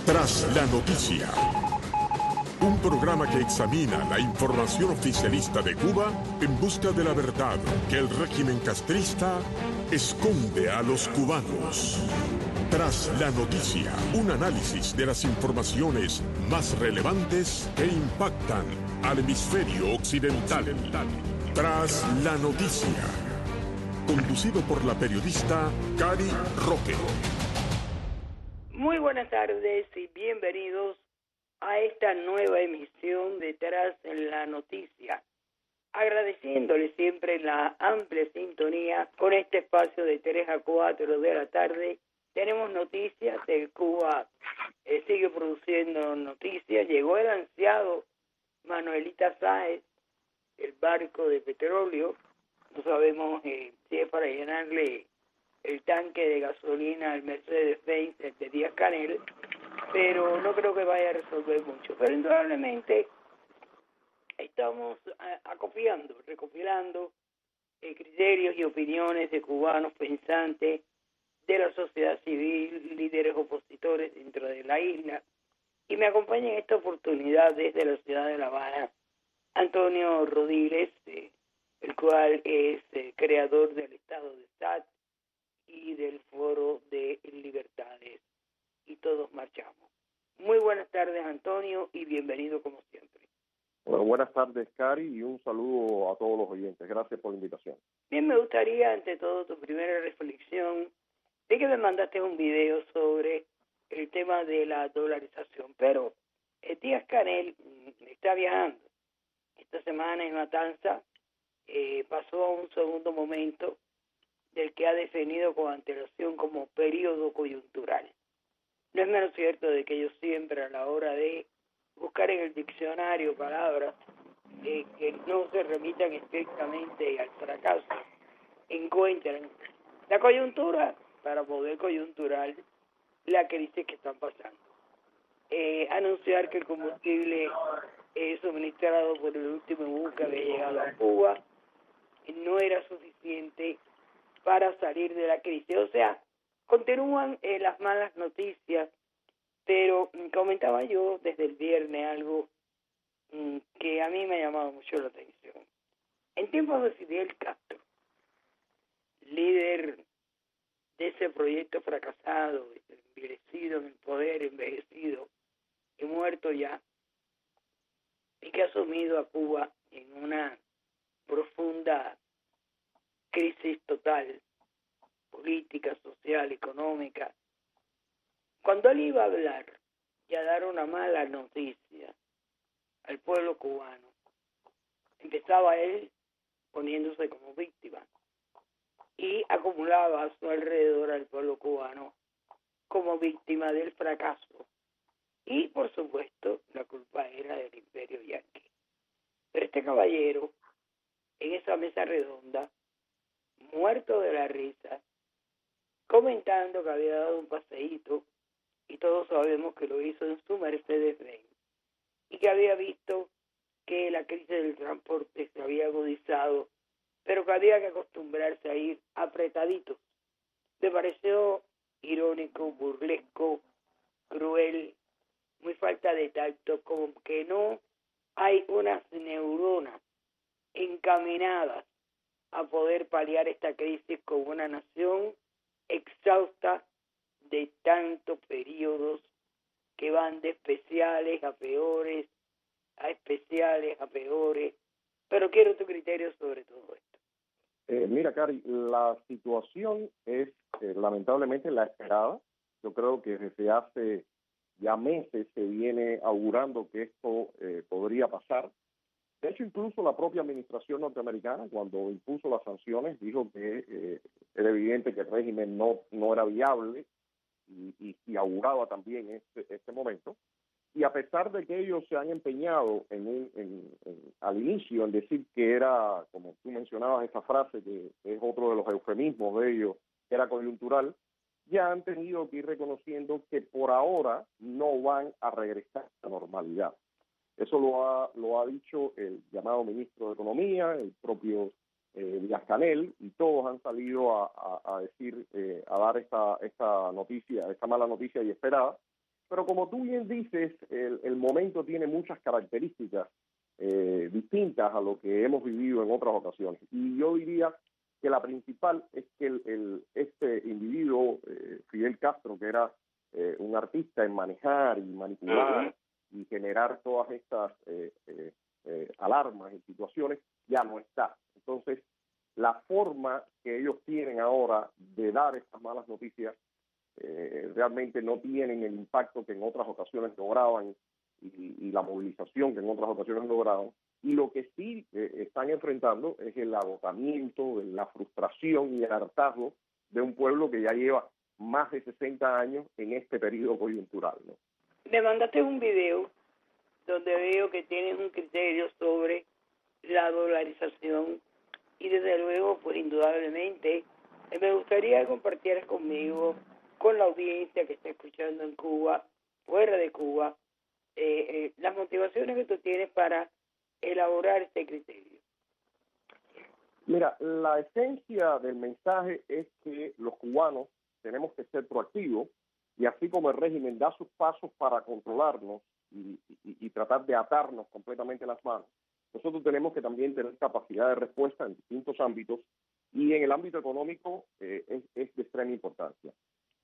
Tras la noticia, un programa que examina la información oficialista de Cuba en busca de la verdad que el régimen castrista esconde a los cubanos. Tras la noticia, un análisis de las informaciones más relevantes que impactan al hemisferio occidental. Tras la noticia, conducido por la periodista Cari Roque. Muy buenas tardes y bienvenidos a esta nueva emisión de Tras la Noticia. Agradeciéndole siempre la amplia sintonía con este espacio de 3 a 4 de la tarde. Tenemos noticias, Cuba sigue produciendo noticias. Llegó el ansiado Manuelita Sáez, el barco de petróleo. No sabemos si es para llenarle el tanque de gasolina al Mercedes-Benz de Díaz-Canel, pero no creo que vaya a resolver mucho. Pero indudablemente estamos recopilando criterios y opiniones de cubanos pensantes, de la sociedad civil, líderes opositores dentro de la isla. Y me acompaña en esta oportunidad desde la ciudad de La Habana Antonio Rodríguez, el cual es creador del Estado de SAT y del Foro de Libertades, y todos marchamos. Muy buenas tardes, Antonio, y bienvenido como siempre. Bueno, buenas tardes, Cari, y un saludo a todos los oyentes. Gracias por la invitación. Bien, me gustaría, ante todo, tu primera reflexión, de que me mandaste un video sobre el tema de la dolarización, pero Díaz-Canel está viajando. Esta semana en Matanza pasó a un segundo momento del que ha definido con antelación como periodo coyuntural. No es menos cierto de que ellos siempre, a la hora de buscar en el diccionario palabras que no se remitan estrictamente al fracaso, encuentran la coyuntura para poder coyuntural la crisis que están pasando. Anunciar que el combustible suministrado por el último buque que había llegado a Cuba no era suficiente para salir de la crisis. O sea, continúan las malas noticias, pero comentaba yo desde el viernes algo que a mí me ha llamado mucho la atención. En tiempos de Fidel Castro, líder de ese proyecto fracasado, envilecido en el poder, envejecido y muerto ya, y que ha sumido a Cuba en una profunda crisis total, política, social, económica. Cuando él iba a hablar y a dar una mala noticia al pueblo cubano, empezaba él poniéndose como víctima y acumulaba a su alrededor al pueblo cubano como víctima del fracaso. Y, por supuesto, la culpa era del imperio yanqui. Pero este caballero, en esa mesa redonda, muerto de la risa, comentando que había dado un paseíto, y todos sabemos que lo hizo en su Mercedes-Benz, y que había visto que la crisis del transporte se había agudizado, pero que había que acostumbrarse a ir apretaditos. Me pareció irónico, burlesco, cruel, muy falta de tacto, como que no hay unas neuronas encaminadas a poder paliar esta crisis con una nación exhausta de tantos periodos que van de especiales a peores, a especiales a peores, pero quiero tu criterio sobre todo esto. Mira, Cari, la situación es lamentablemente la esperada. Yo creo que desde hace ya meses se viene augurando que esto podría pasar. De hecho, incluso la propia administración norteamericana, cuando impuso las sanciones, dijo que era evidente que el régimen no era viable y auguraba también este momento. Y a pesar de que ellos se han empeñado al inicio en decir que era, como tú mencionabas esa frase, que es otro de los eufemismos de ellos, que era coyuntural, ya han tenido que ir reconociendo que por ahora no van a regresar a la normalidad. Eso lo ha dicho el llamado ministro de Economía, el propio Díaz-Canel, y todos han salido a decir, a dar esta noticia, esta mala noticia y esperada. pero como tú bien dices, el momento tiene muchas características distintas a lo que hemos vivido en otras ocasiones. Y yo diría que la principal es que este individuo, Fidel Castro, que era un artista en manejar y manipular y generar todas estas alarmas y situaciones, ya no está. Entonces, la forma que ellos tienen ahora de dar estas malas noticias realmente no tienen el impacto que en otras ocasiones lograban y la movilización que en otras ocasiones lograban. Y lo que sí están enfrentando es el agotamiento, la frustración y el hartazgo de un pueblo que ya lleva más de 60 años en este periodo coyuntural, ¿no? Me mandaste un video donde veo que tienes un criterio sobre la dolarización y desde luego, pues indudablemente, me gustaría que compartieras conmigo, con la audiencia que está escuchando en Cuba, fuera de Cuba, las motivaciones que tú tienes para elaborar este criterio. Mira, la esencia del mensaje es que los cubanos tenemos que ser proactivos y así como el régimen da sus pasos para controlarnos y tratar de atarnos completamente las manos, nosotros tenemos que también tener capacidad de respuesta en distintos ámbitos y en el ámbito económico es de extrema importancia.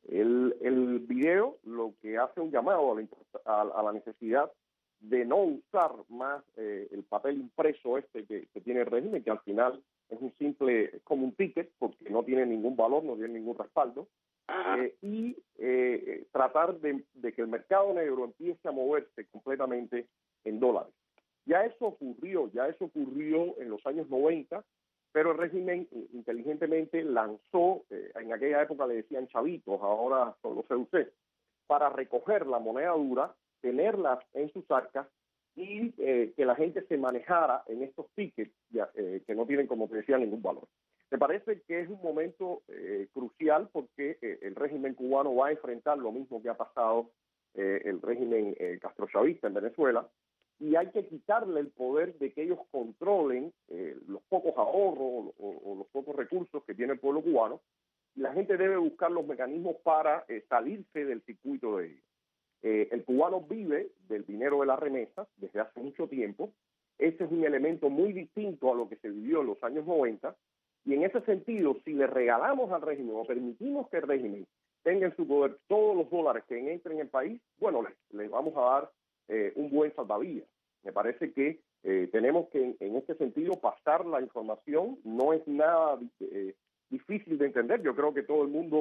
El video lo que hace un llamado a la necesidad de no usar más el papel impreso que tiene el régimen, que al final es como un ticket porque no tiene ningún valor, no tiene ningún respaldo, y tratar de que el mercado negro empiece a moverse completamente en dólares. Ya eso ocurrió en los años 90, pero el régimen inteligentemente lanzó, en aquella época le decían chavitos, ahora son los CUC, para recoger la moneda dura, tenerla en sus arcas y que la gente se manejara en estos tickets que no tienen, como te decía, ningún valor. Me parece que es un momento crucial porque el régimen cubano va a enfrentar lo mismo que ha pasado el régimen castrochavista en Venezuela, y hay que quitarle el poder de que ellos controlen los pocos ahorros o los pocos recursos que tiene el pueblo cubano. La gente debe buscar los mecanismos para salirse del circuito de ellos. El cubano vive del dinero de las remesas desde hace mucho tiempo. Ese es un elemento muy distinto a lo que se vivió en los años 90. Y en ese sentido, si le regalamos al régimen o permitimos que el régimen tenga en su poder todos los dólares que entren en el país, bueno, les vamos a dar un buen salvavidas. Me parece que tenemos que, en este sentido, pasar la información. No es nada difícil de entender. Yo creo que todo el mundo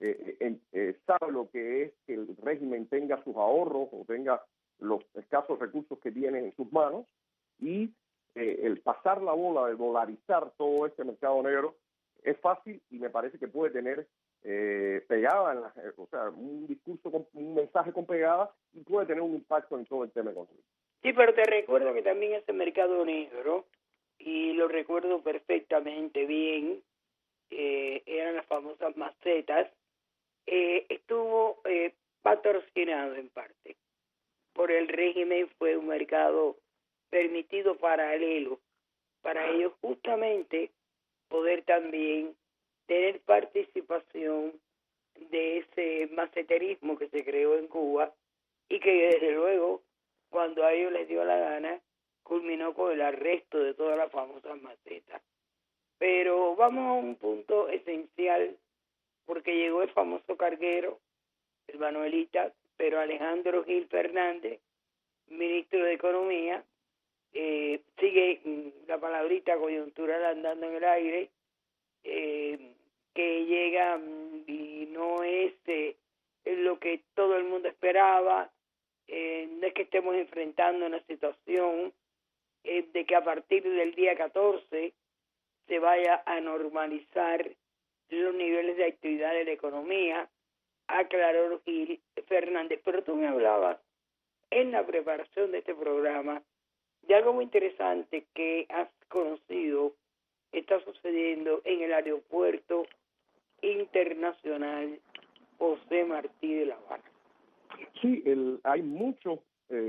sabe lo que es que el régimen tenga sus ahorros o tenga los escasos recursos que tiene en sus manos, y el pasar la bola de dolarizar todo este mercado negro es fácil y me parece que puede tener pegada, o sea, un discurso, un mensaje con pegada, y puede tener un impacto en todo el tema económico. Sí, pero te recuerdo que también ese mercado negro, y lo recuerdo perfectamente bien, eran las famosas macetas, estuvo patrocinado en parte por el régimen. Fue un mercado permitido paralelo para ellos justamente poder también tener participación de ese maceterismo que se creó en Cuba y que desde luego cuando a ellos les dio la gana culminó con el arresto de todas las famosas macetas. Pero vamos a un punto esencial, porque llegó el famoso carguero, el Manuelita, pero Alejandro Gil Fernández, ministro de Economía, sigue la palabrita coyuntural andando en el aire, que llega y no es lo que todo el mundo esperaba. No es que estemos enfrentando una situación de que a partir del día 14 se vaya a normalizar los niveles de actividad de la economía, aclaró Gil Fernández. Pero tú me hablabas en la preparación de este programa de algo muy interesante que has conocido está sucediendo en el aeropuerto internacional José Martí de La Habana. Sí, hay muchos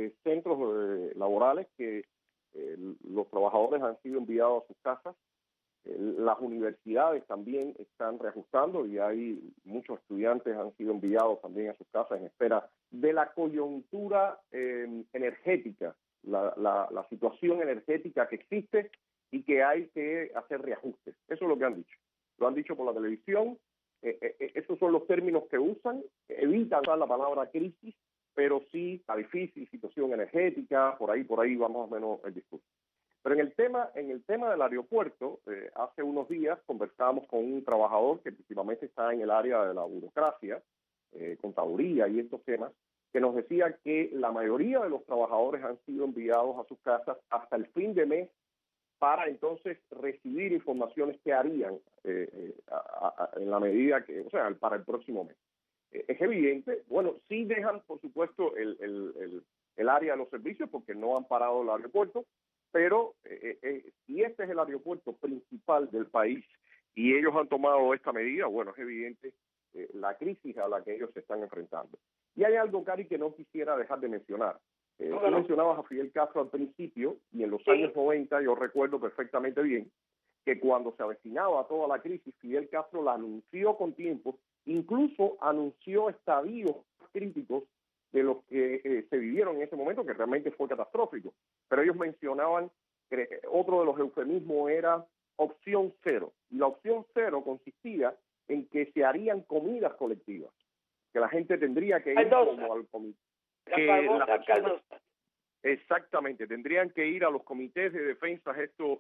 centros laborales que los trabajadores han sido enviados a sus casas Las universidades también están reajustando y hay muchos estudiantes han sido enviados también a sus casas en espera de la coyuntura energética, la situación energética que existe y que hay que hacer reajustes. Eso es lo que han dicho. Lo han dicho por la televisión. Esos son los términos que usan. Evitan usar la palabra crisis, pero sí la difícil situación energética, por ahí va más o menos el discurso. Pero en el tema del aeropuerto, hace unos días conversábamos con un trabajador que principalmente está en el área de la burocracia, contaduría y estos temas, que nos decía que la mayoría de los trabajadores han sido enviados a sus casas hasta el fin de mes para entonces recibir informaciones que harían en la medida que, o sea, para el próximo mes. Es evidente, bueno, sí dejan, por supuesto, el área de los servicios porque no han parado el aeropuerto, pero si este es el aeropuerto principal del país y ellos han tomado esta medida, bueno, es evidente la crisis a la que ellos se están enfrentando. Y hay algo, Cari, que no quisiera dejar de mencionar. Tú mencionabas a Fidel Castro al principio, y en los años 90 yo recuerdo perfectamente bien que cuando se avecinaba toda la crisis, Fidel Castro la anunció con tiempo, incluso anunció estadios críticos de los que se vivieron en ese momento, que realmente fue catastrófico. Pero ellos mencionaban que otro de los eufemismos era opción cero. Y la opción cero consistía en que se harían comidas colectivas, que la gente tendría que ir como al comité. Exactamente, tendrían que ir a los comités de defensa,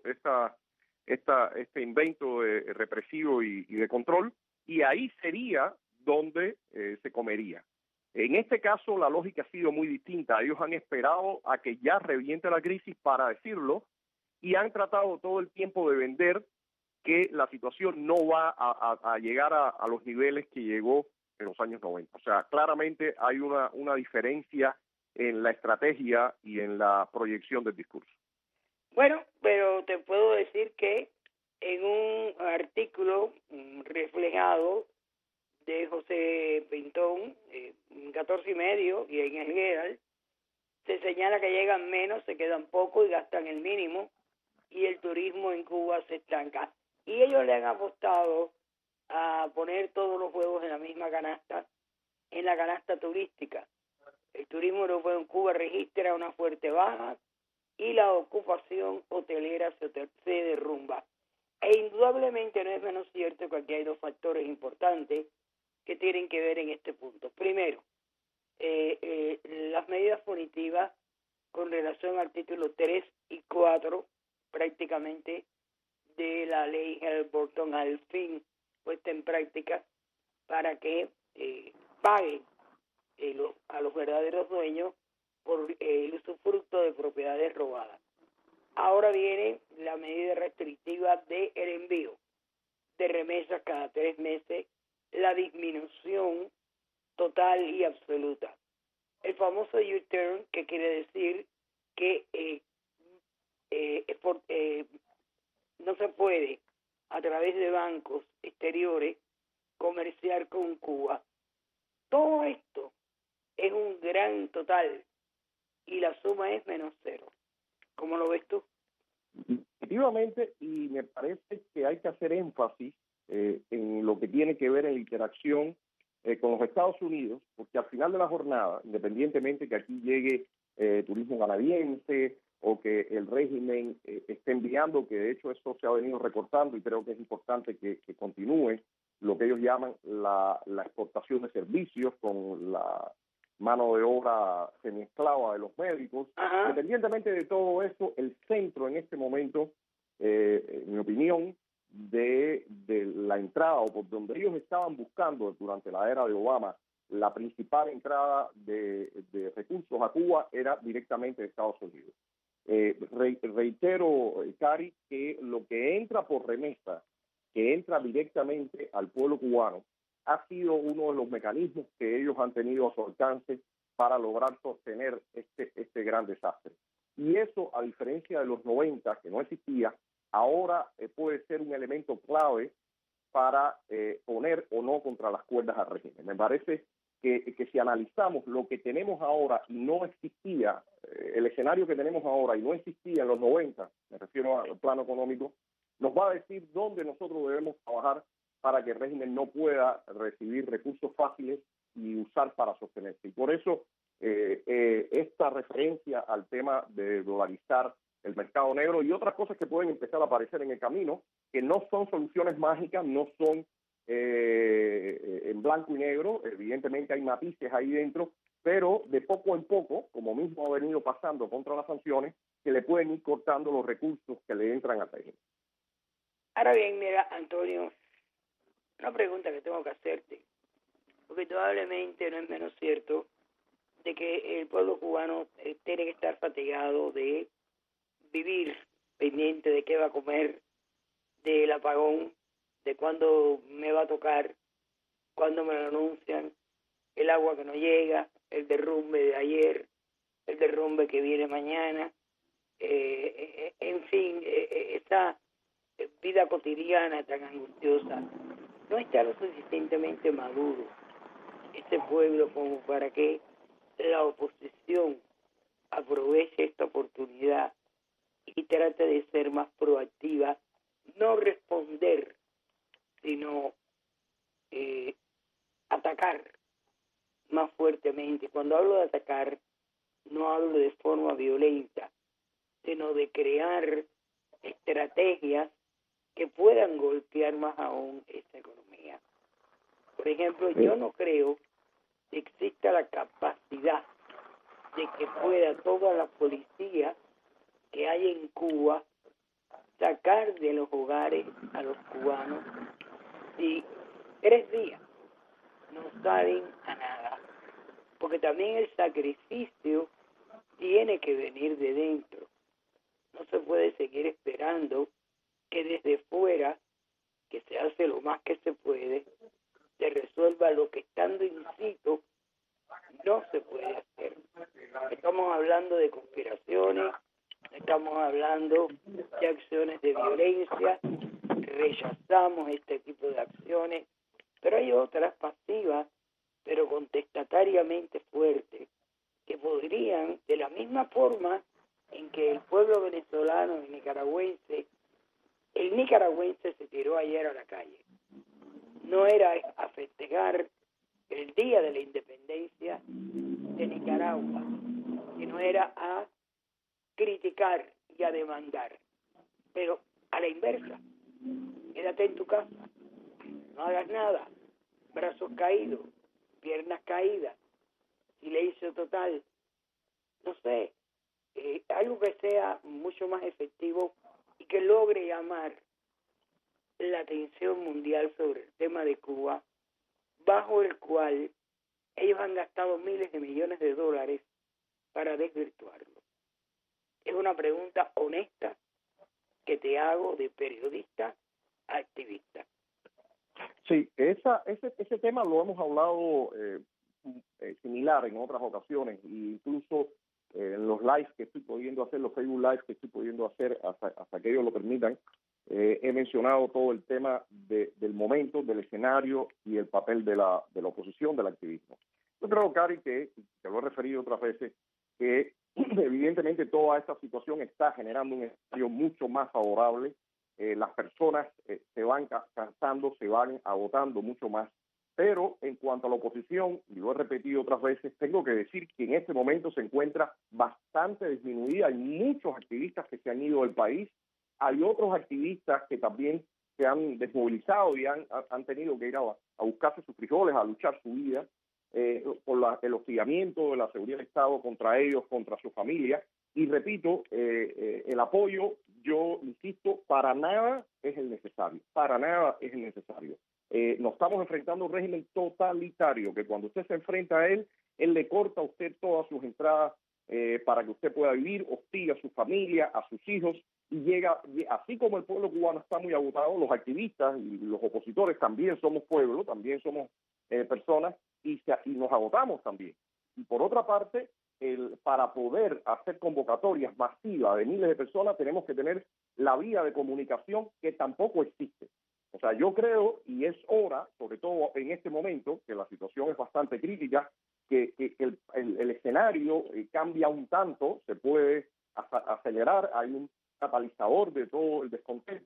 este invento represivo y de control, y ahí sería donde se comería. En este caso la lógica ha sido muy distinta. Ellos han esperado a que ya reviente la crisis para decirlo y han tratado todo el tiempo de vender que la situación no va a llegar a los niveles que llegó en los años 90. O sea, claramente hay una diferencia en la estrategia y en la proyección del discurso. Bueno, pero te puedo decir que en un artículo reflejado de José Pintón, 14 y medio, y en el Herald, se señala que llegan menos, se quedan poco y gastan el mínimo, y el turismo en Cuba se estanca. Y ellos le han apostado a poner todos los huevos en la misma canasta, en la canasta turística. El turismo europeo en Cuba registra una fuerte baja y la ocupación hotelera se derrumba. E indudablemente no es menos cierto que aquí hay dos factores importantes que tienen que ver en este punto. Primero, las medidas punitivas con relación al título 3 y 4 prácticamente de la ley Helms-Burton al fin puesta en práctica para que paguen a los verdaderos dueños por el usufructo de propiedades robadas. Ahora viene la medida restrictiva del envío de remesas cada 3 meses, la disminución total y absoluta. El famoso U-turn, que quiere decir que no se puede a través de bancos exteriores comerciar con Cuba. Todo esto es un gran total y la suma es menos cero. ¿Cómo lo ves tú? Efectivamente, y me parece que hay que hacer énfasis en lo que tiene que ver en la interacción con los Estados Unidos, porque al final de la jornada, independientemente que aquí llegue turismo canadiense o que el régimen esté enviando, que de hecho eso se ha venido recortando y creo que es importante que continúe, lo que ellos llaman la exportación de servicios con la mano de obra semiesclava de los médicos. Ajá. Independientemente de todo eso, el centro en este momento, en mi opinión, de la entrada, o por donde ellos estaban buscando durante la era de Obama, la principal entrada de recursos a Cuba era directamente de Estados Unidos. Reitero, Cari, que lo que entra por remesa, que entra directamente al pueblo cubano, ha sido uno de los mecanismos que ellos han tenido a su alcance para lograr sostener este gran desastre. Y eso, a diferencia de los 90, que no existía, ahora puede ser un elemento clave para poner o no contra las cuerdas al régimen. Me parece que si analizamos lo que tenemos ahora y no existía, el escenario que tenemos ahora y no existía en los 90, me refiero al plano económico, nos va a decir dónde nosotros debemos trabajar para que el régimen no pueda recibir recursos fáciles y usar para sostenerse. Y por eso esta referencia al tema de dolarizar el mercado negro y otras cosas que pueden empezar a aparecer en el camino, que no son soluciones mágicas, no son en blanco y negro, evidentemente hay matices ahí dentro, pero de poco en poco, como mismo ha venido pasando contra las sanciones, que le pueden ir cortando los recursos que le entran al régimen. Ahora bien, mira, Antonio, una pregunta que tengo que hacerte, porque probablemente no es menos cierto de que el pueblo cubano tiene que estar fatigado de vivir pendiente de qué va a comer, del apagón, de cuándo me va a tocar, cuándo me lo anuncian, el agua que no llega, el derrumbe de ayer, el derrumbe que viene mañana, en fin, esta vida cotidiana tan angustiosa. No está lo suficientemente maduro este pueblo como para que la oposición aproveche esta oportunidad y trate de ser más proactiva, no responder, sino atacar más fuertemente. Cuando hablo de atacar, no hablo de forma violenta, sino de crear estrategias que puedan golpear más aún esta economía. Por ejemplo, yo no creo que exista la capacidad de que pueda toda la policía que hay en Cuba sacar de los hogares a los cubanos si 3 días no salen a nada, porque también el sacrificio tiene que venir de dentro. No se puede seguir esperando que desde fuera, que se hace lo más que se puede, se resuelva lo que estando in situ no se puede hacer. Estamos hablando de conspiraciones, estamos hablando de acciones de violencia, rechazamos este tipo de acciones, pero hay otras pasivas, pero contestatariamente fuertes, que podrían, de la misma forma en que el pueblo venezolano y nicaragüense, el nicaragüense se tiró ayer a la calle. No era a festejar el día de la independencia de Nicaragua, sino era a criticar y a demandar. Pero a la inversa, quédate en tu casa, no hagas nada, brazos caídos, piernas caídas, silencio total, no sé, algo que sea mucho más efectivo y que logre llamar la atención mundial sobre el tema de Cuba, bajo el cual ellos han gastado miles de millones de dólares para desvirtuarlo. Es una pregunta honesta que te hago de periodista a activista. Sí, ese tema lo hemos hablado similar en otras ocasiones, e incluso en los lives que estoy pudiendo hacer, los Facebook Lives que estoy pudiendo hacer hasta que ellos lo permitan, he mencionado todo el tema del momento, del escenario y el papel de la oposición, del activismo. Yo creo, Cari, que te lo he referido otras veces, que evidentemente toda esta situación está generando un escenario mucho más favorable. Las personas se van cansando, se van agotando mucho más. Pero en cuanto a la oposición, y lo he repetido otras veces, tengo que decir que en este momento se encuentra bastante disminuida. Hay muchos activistas que se han ido del país. Hay otros activistas que también se han desmovilizado y han tenido que ir a buscarse sus frijoles, a luchar su vida por el hostigamiento de la seguridad del Estado contra ellos, contra su familia. Y repito, el apoyo, yo insisto, para nada es el necesario, para nada es el necesario. Nos estamos enfrentando a un régimen totalitario que cuando usted se enfrenta a él le corta a usted todas sus entradas para que usted pueda vivir, hostiga a su familia, a sus hijos, y llega, así como el pueblo cubano está muy agotado, los activistas y los opositores también somos pueblo, también somos personas, y nos agotamos también. Y por otra parte, para poder hacer convocatorias masivas de miles de personas, tenemos que tener la vía de comunicación que tampoco existe. O sea, yo creo, y es hora, sobre todo en este momento, que la situación es bastante crítica, que el escenario cambia un tanto, se puede acelerar, hay un catalizador de todo el descontento,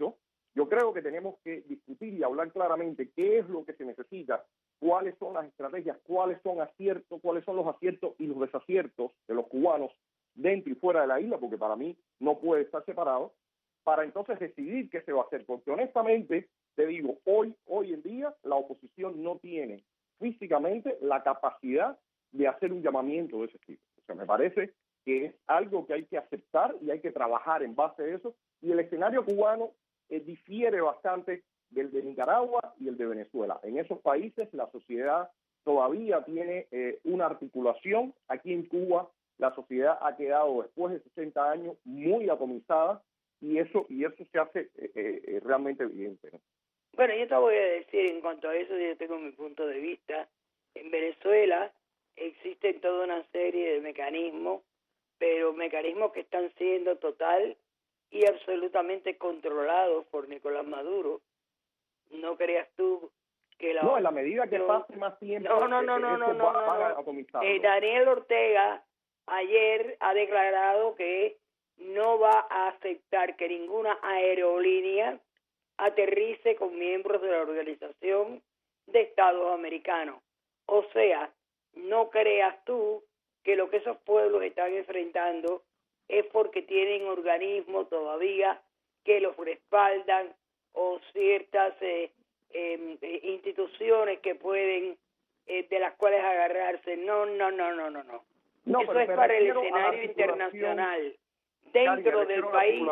Yo creo que tenemos que discutir y hablar claramente qué es lo que se necesita, cuáles son las estrategias, cuáles son los aciertos y los desaciertos de los cubanos dentro y fuera de la isla, porque para mí no puede estar separado, para entonces decidir qué se va a hacer. Porque honestamente, te digo, hoy en día la oposición no tiene físicamente la capacidad de hacer un llamamiento de ese tipo. O sea, me parece que es algo que hay que aceptar y hay que trabajar en base a eso. Y el escenario cubano difiere bastante del de Nicaragua y el de Venezuela. En esos países la sociedad todavía tiene una articulación. Aquí en Cuba la sociedad ha quedado después de 60 años muy atomizada y eso se hace realmente evidente, ¿no? Bueno, yo te voy a decir en cuanto a eso, yo tengo mi punto de vista. En Venezuela existen toda una serie de mecanismos, pero mecanismos que están siendo total y absolutamente controlados por Nicolás Maduro. No creas tú que No, en la medida que pase más tiempo, va a atomizarlo. Daniel Ortega ayer ha declarado que no va a aceptar que ninguna aerolínea aterrice con miembros de la Organización de Estados Americanos. O sea, no creas tú que lo que esos pueblos están enfrentando es porque tienen organismos todavía que los respaldan o ciertas instituciones que pueden de las cuales agarrarse. No. Eso es para el escenario internacional. Dentro del país,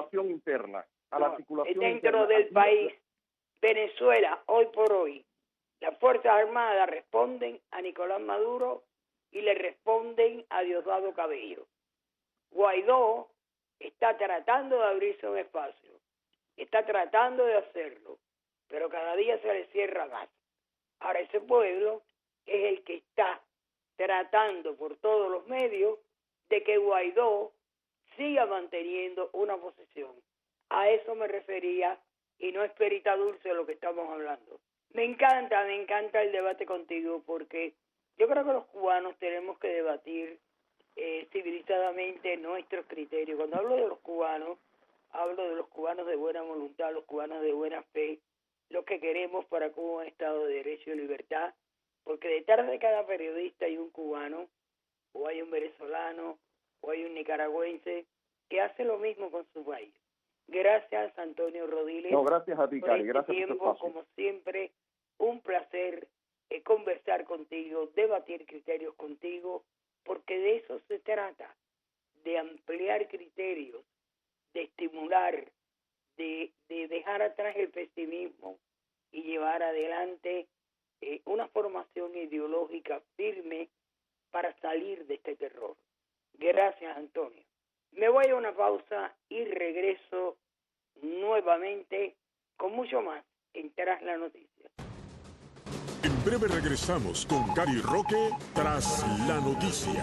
dentro del país, Venezuela, hoy por hoy, las Fuerzas Armadas responden a Nicolás Maduro y le responden a Diosdado Cabello. Guaidó está tratando de abrirse un espacio, está tratando de hacerlo, pero cada día se le cierra más. Ahora ese pueblo es el que está tratando por todos los medios de que Guaidó siga manteniendo una posición. A eso me refería y no es perita dulce lo que estamos hablando. Me encanta el debate contigo porque yo creo que los cubanos tenemos que debatir civilizadamente nuestros criterios. Cuando hablo de los cubanos, hablo de los cubanos de buena voluntad, los cubanos de buena fe, lo que queremos para Cuba un Estado de Derecho y Libertad, porque detrás de cada periodista hay un cubano, o hay un venezolano, o hay un nicaragüense que hace lo mismo con su país. Gracias, Antonio Rodiles. No, gracias a ti, Cari. Gracias por tu espacio. Como siempre, un placer conversar contigo, debatir criterios contigo, porque de eso se trata, de ampliar criterios, de estimular, de dejar atrás el pesimismo y llevar adelante una formación ideológica firme para salir de este terror. Gracias, Antonio. Me voy a una pausa y regreso nuevamente con mucho más en Tras la Noticia. En breve regresamos con Cari Roque Tras la Noticia.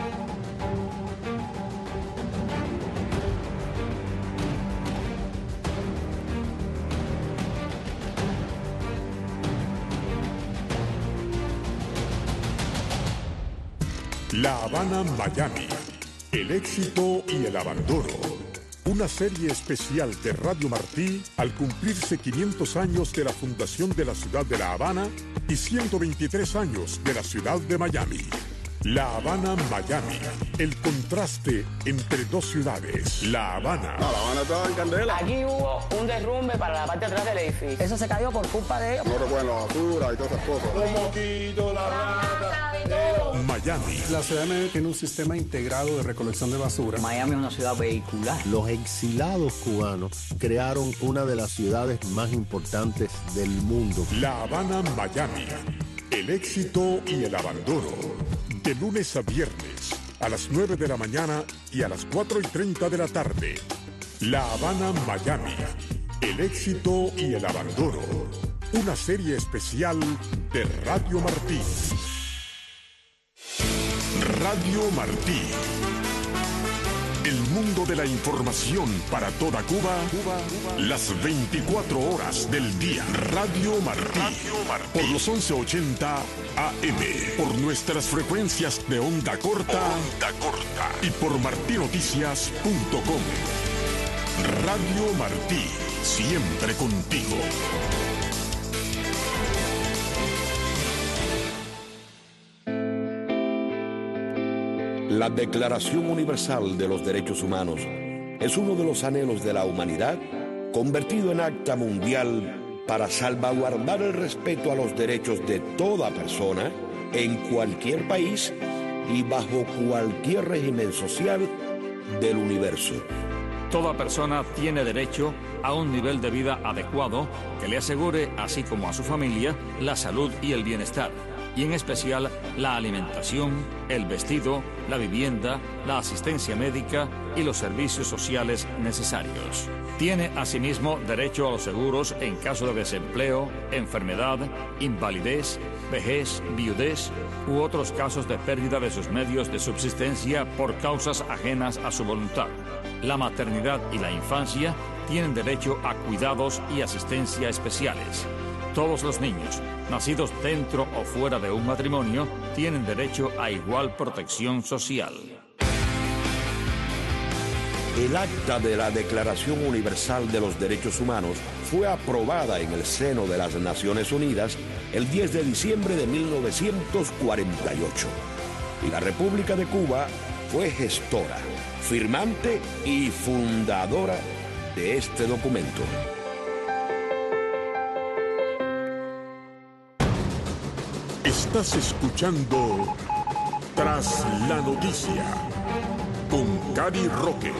La Habana, Miami. El éxito y el abandono. Una serie especial de Radio Martí al cumplirse 500 años de la fundación de la ciudad de La Habana y 123 años de la ciudad de Miami. La Habana, Miami. El contraste entre dos ciudades. La Habana. No, La Habana estaba en candela. Aquí hubo un derrumbe para la parte de atrás del edificio. Eso se cayó por culpa de ellos. No recuerdan la basura y todas esas cosas. Los mosquitos, la rata, Miami. La ciudad de Miami tiene un sistema integrado de recolección de basura. Miami es una ciudad vehicular. Los exilados cubanos crearon una de las ciudades más importantes del mundo. La Habana, Miami. El éxito y el abandono. De lunes a viernes, a las 9 de la mañana y a las 4:30 de la tarde. La Habana, Miami. El éxito y el abandono. Una serie especial de Radio Martí. Radio Martí. El mundo de la información para toda Cuba, las 24 horas del día. Radio Martí. Por los 1180 AM. Por nuestras frecuencias de onda corta. Y por martinoticias.com. Radio Martí. siempre contigo. La Declaración Universal de los Derechos Humanos es uno de los anhelos de la humanidad convertido en acta mundial para salvaguardar el respeto a los derechos de toda persona en cualquier país y bajo cualquier régimen social del universo. Toda persona tiene derecho a un nivel de vida adecuado que le asegure, así como a su familia, la salud y el bienestar, y en especial la alimentación, el vestido, la vivienda, la asistencia médica y los servicios sociales necesarios. Tiene asimismo derecho a los seguros en caso de desempleo, enfermedad, invalidez, vejez, viudez u otros casos de pérdida de sus medios de subsistencia por causas ajenas a su voluntad. La maternidad y la infancia tienen derecho a cuidados y asistencia especiales. Todos los niños, nacidos dentro o fuera de un matrimonio, tienen derecho a igual protección social. El acta de la Declaración Universal de los Derechos Humanos fue aprobada en el seno de las Naciones Unidas el 10 de diciembre de 1948. Y la República de Cuba fue gestora, firmante y fundadora de este documento. Estás escuchando Tras la Noticia con Cari Roque.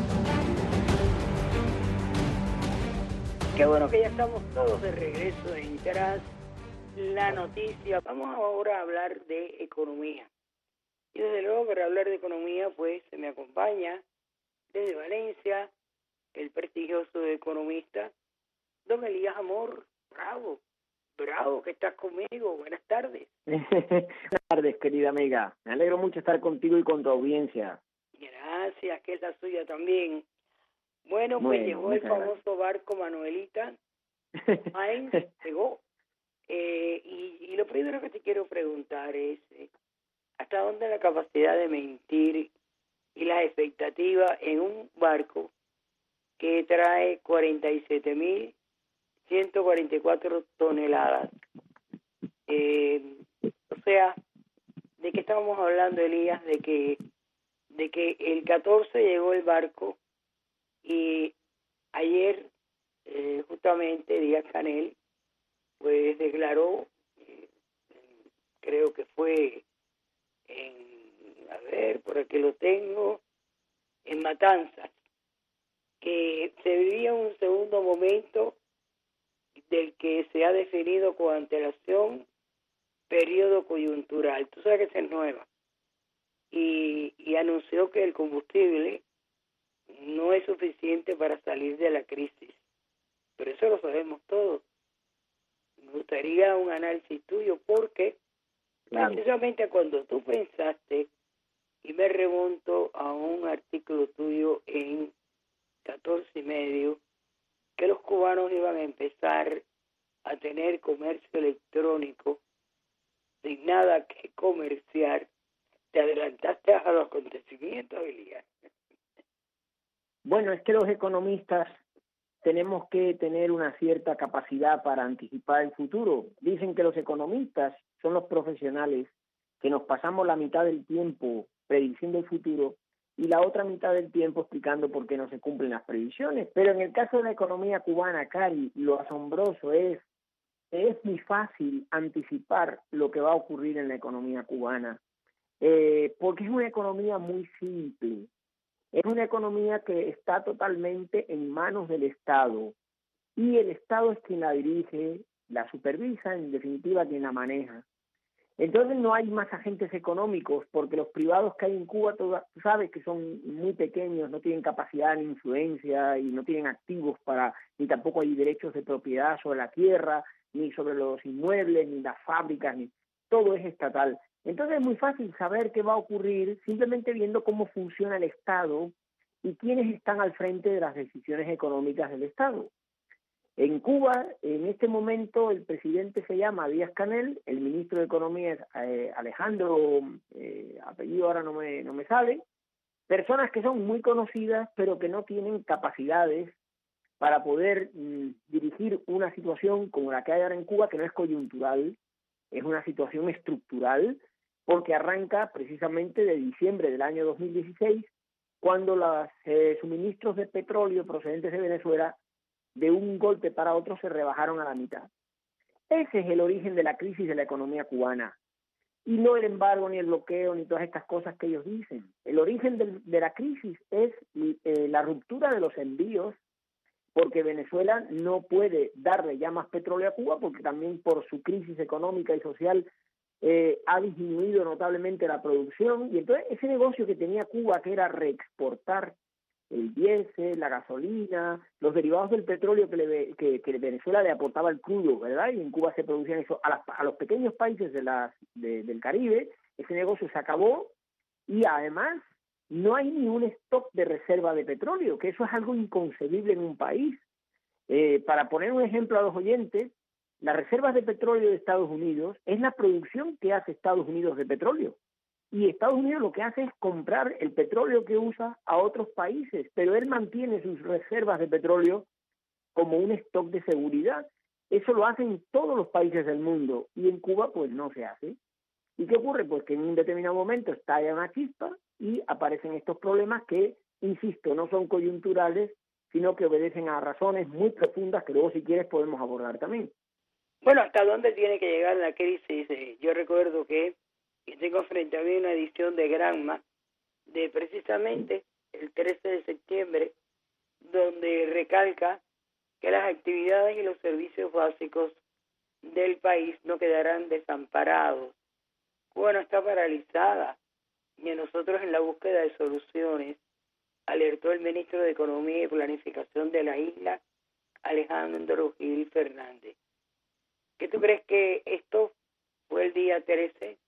Qué bueno que ya estamos todos de regreso en Tras la Noticia. Vamos ahora a hablar de economía. Y desde luego para hablar de economía, pues se me acompaña desde Valencia el prestigioso economista, don Elías Amor. Bravo, que estás conmigo. Buenas tardes. Buenas tardes, querida amiga. Me alegro mucho estar contigo y con tu audiencia. Gracias, que es la suya también. Bueno, pues llegó el famoso barco Manuelita. Ahí llegó. Y lo primero que te quiero preguntar es, ¿hasta dónde la capacidad de mentir y las expectativas en un barco que trae 47.144 toneladas? O sea, ¿de qué estábamos hablando, Elías? De que el 14 llegó el barco y ayer justamente Díaz-Canel pues declaró, creo que fue por aquí lo tengo, en Matanzas, que se vivía un segundo momento del que se ha definido con antelación periodo coyuntural. Tú sabes que esa es nueva. Y anunció que el combustible no es suficiente para salir de la crisis. Pero eso lo sabemos todos. Me gustaría un análisis tuyo porque precisamente cuando tú pensaste, y me remonto a un artículo tuyo en 14 y medio, que los cubanos iban a empezar a tener comercio electrónico sin nada que comerciar, te adelantaste a los acontecimientos, Elías. Bueno, es que los economistas tenemos que tener una cierta capacidad para anticipar el futuro. Dicen que los economistas son los profesionales que nos pasamos la mitad del tiempo prediciendo el futuro y la otra mitad del tiempo explicando por qué no se cumplen las previsiones. Pero en el caso de la economía cubana, Cari, lo asombroso es muy fácil anticipar lo que va a ocurrir en la economía cubana, porque es una economía muy simple. Es una economía que está totalmente en manos del Estado y el Estado es quien la dirige, la supervisa, en definitiva quien la maneja. Entonces no hay más agentes económicos porque los privados que hay en Cuba, tú sabes que son muy pequeños, no tienen capacidad ni influencia y no tienen activos ni tampoco hay derechos de propiedad sobre la tierra, ni sobre los inmuebles, ni las fábricas, ni todo es estatal. Entonces es muy fácil saber qué va a ocurrir simplemente viendo cómo funciona el Estado y quiénes están al frente de las decisiones económicas del Estado. En Cuba, en este momento, el presidente se llama Díaz-Canel, el ministro de Economía es Alejandro, apellido ahora no me sale, personas que son muy conocidas pero que no tienen capacidades para poder dirigir una situación como la que hay ahora en Cuba, que no es coyuntural, es una situación estructural, porque arranca precisamente de diciembre del año 2016, cuando los suministros de petróleo procedentes de Venezuela, de un golpe para otro, se rebajaron a la mitad. Ese es el origen de la crisis de la economía cubana. Y no el embargo, ni el bloqueo, ni todas estas cosas que ellos dicen. El origen de la crisis es la ruptura de los envíos, porque Venezuela no puede darle ya más petróleo a Cuba, porque también por su crisis económica y social ha disminuido notablemente la producción, y entonces ese negocio que tenía Cuba, que era reexportar el diésel, la gasolina, los derivados del petróleo que Venezuela le aportaba al crudo, ¿verdad? Y en Cuba se producían eso a los pequeños países del Caribe. Ese negocio se acabó, y además no hay ni un stock de reserva de petróleo, que eso es algo inconcebible en un país. Para poner un ejemplo a los oyentes, las reservas de petróleo de Estados Unidos es la producción que hace Estados Unidos de petróleo. Y Estados Unidos lo que hace es comprar el petróleo que usa a otros países, pero él mantiene sus reservas de petróleo como un stock de seguridad. Eso lo hacen todos los países del mundo, y en Cuba pues no se hace. ¿Y qué ocurre? Pues que en un determinado momento estalla una chispa y aparecen estos problemas que, insisto, no son coyunturales, sino que obedecen a razones muy profundas que luego, si quieres, podemos abordar también. Bueno, ¿hasta dónde tiene que llegar la crisis? Yo recuerdo que tengo frente a mí una edición de Granma de precisamente el 13 de septiembre, donde recalca que las actividades y los servicios básicos del país no quedarán desamparados. Cuba no está paralizada, y nosotros en la búsqueda de soluciones, alertó el ministro de Economía y Planificación de la isla, Alejandro Gil Fernández. ¿Qué tú crees que esto fue el día 13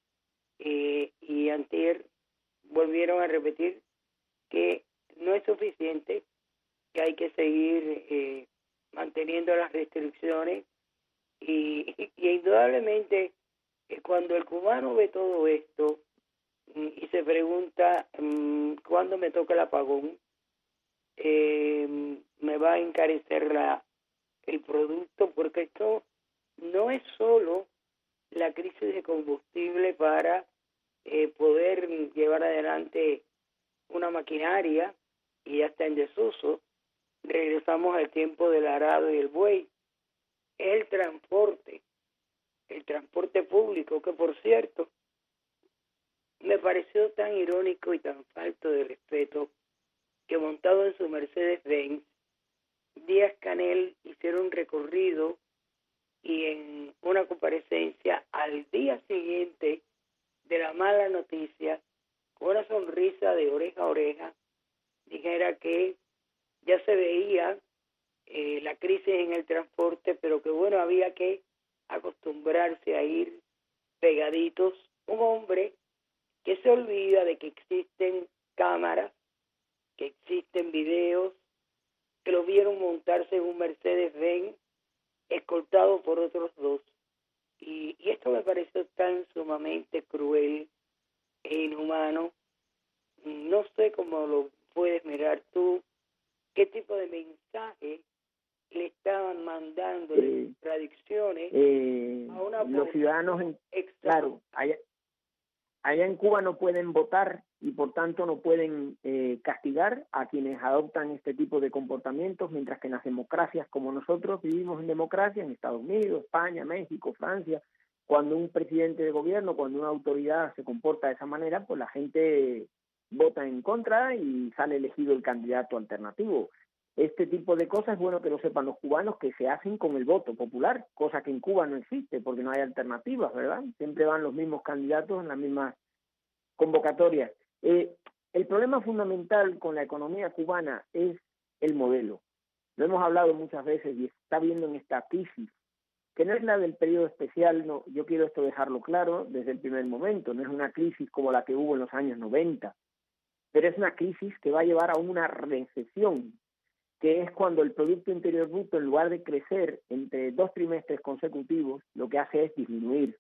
y antier volvieron a repetir que no es suficiente, que hay que seguir manteniendo las restricciones y indudablemente cuando el cubano ve todo esto y se pregunta ¿cuándo me toca el apagón? ¿Me va a encarecer el producto? Porque esto no es solo la crisis de combustible para poder llevar adelante una maquinaria y ya está en desuso. Regresamos al tiempo del arado y el buey. El transporte público, que por cierto me pareció tan irónico y tan falto de respeto que montado en su Mercedes-Benz, Díaz-Canel hicieron un recorrido y en una comparecencia al día siguiente de la mala noticia, con una sonrisa de oreja a oreja, dijera que ya se veía la crisis en el transporte, pero que bueno, había que acostumbrarse a ir pegaditos. Un hombre que se olvida de que existen cámaras, que existen videos, que lo vieron montarse en un Mercedes-Benz escoltado por otros dos. Y esto me pareció tan sumamente cruel e inhumano. No sé cómo lo puedes mirar tú, qué tipo de mensaje le estaban mandando de contradicciones a una los ciudadanos, claro, allá en Cuba no pueden votar y por tanto no pueden castigar a quienes adoptan este tipo de comportamientos, mientras que en las democracias como nosotros vivimos en democracia, en Estados Unidos, España, México, Francia, cuando un presidente de gobierno, cuando una autoridad se comporta de esa manera, pues la gente vota en contra y sale elegido el candidato alternativo. Este tipo de cosas es bueno que lo sepan los cubanos, que se hacen con el voto popular, cosa que en Cuba no existe porque no hay alternativas, ¿verdad? Siempre van los mismos candidatos en las mismas convocatorias. El problema fundamental con la economía cubana es el modelo. Lo hemos hablado muchas veces y está viendo en esta crisis, que no es la del periodo especial, no, yo quiero esto dejarlo claro desde el primer momento, no es una crisis como la que hubo en los años 90, pero es una crisis que va a llevar a una recesión, que es cuando el Producto Interior Bruto, en lugar de crecer entre 2 trimestres consecutivos, lo que hace es disminuir.